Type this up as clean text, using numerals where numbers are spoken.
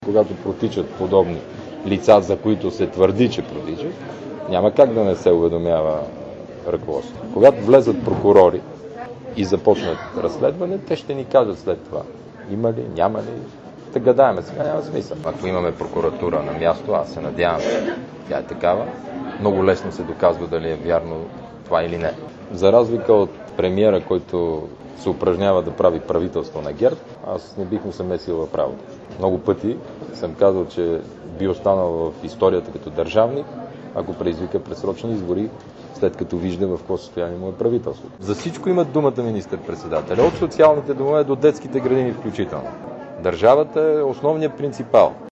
Когато протичат подобни лица, за които се твърди, че протичат, няма как да не се уведомява ръководството. Когато влезат прокурори и започнат разследване, те ще ни кажат след това. Има ли, няма ли? Да гадаеме сега, няма смисъл. Ако имаме прокуратура на място, аз се надявам, тя е такава, много лесно се доказва дали е вярно това или не. За разлика от премиера, който се упражнява да прави правителство на ГЕРБ, аз не бих му се месил в работа. Много пъти съм казал, че би останал в историята като държавник, ако предизвика предсрочни избори, след като вижда в какво състояние му е правителството. За всичко имат думата министър-председателя, от социалните домове до детските градини включително. Държавата е основният принципал.